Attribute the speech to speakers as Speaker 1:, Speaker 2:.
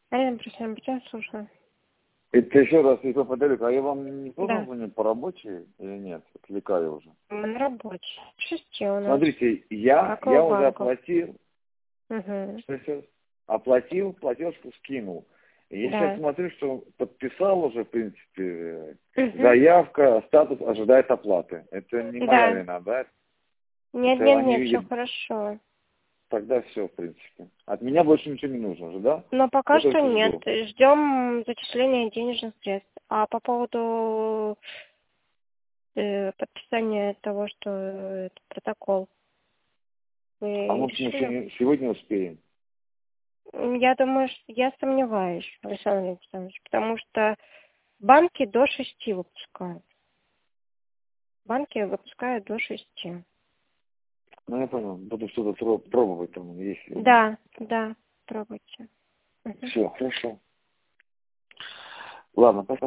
Speaker 1: Алина, просим, я слушаю.
Speaker 2: Это еще раз, если подарок, а я вам не поздно
Speaker 1: Да.
Speaker 2: звоню по работе или нет? Отвлекаю уже.
Speaker 1: Мы на работе. 6 у нас.
Speaker 2: Смотрите, я
Speaker 1: Какого
Speaker 2: уже
Speaker 1: банка?
Speaker 2: оплатил,
Speaker 1: Угу.
Speaker 2: сейчас оплатил, платежку скинул. И я сейчас
Speaker 1: Да.
Speaker 2: смотрю, что подписал уже, в принципе,
Speaker 1: Угу.
Speaker 2: заявка, статус ожидает оплаты. Это не моя
Speaker 1: Да.
Speaker 2: вина, да?
Speaker 1: Нет,
Speaker 2: Это
Speaker 1: нет,
Speaker 2: они
Speaker 1: нет, все
Speaker 2: видят.
Speaker 1: хорошо.
Speaker 2: Тогда все, в принципе. От меня больше ничего не нужно уже, да?
Speaker 1: Но пока
Speaker 2: Я
Speaker 1: что
Speaker 2: только
Speaker 1: нет.
Speaker 2: жду.
Speaker 1: Ждем зачисления денежных средств. А по поводу подписания того, что это протокол,
Speaker 2: А
Speaker 1: вы
Speaker 2: может мы
Speaker 1: решили?
Speaker 2: сегодня успеем?
Speaker 1: Я думаю, что я сомневаюсь, Александр Александрович, потому что банки до 6 выпускают. Банки выпускают до 6.
Speaker 2: Ну, я понял. Буду что-то пробовать там, если...
Speaker 1: Да, да, пробуйте. Мгм.
Speaker 2: Все, хорошо. Ладно, спасибо.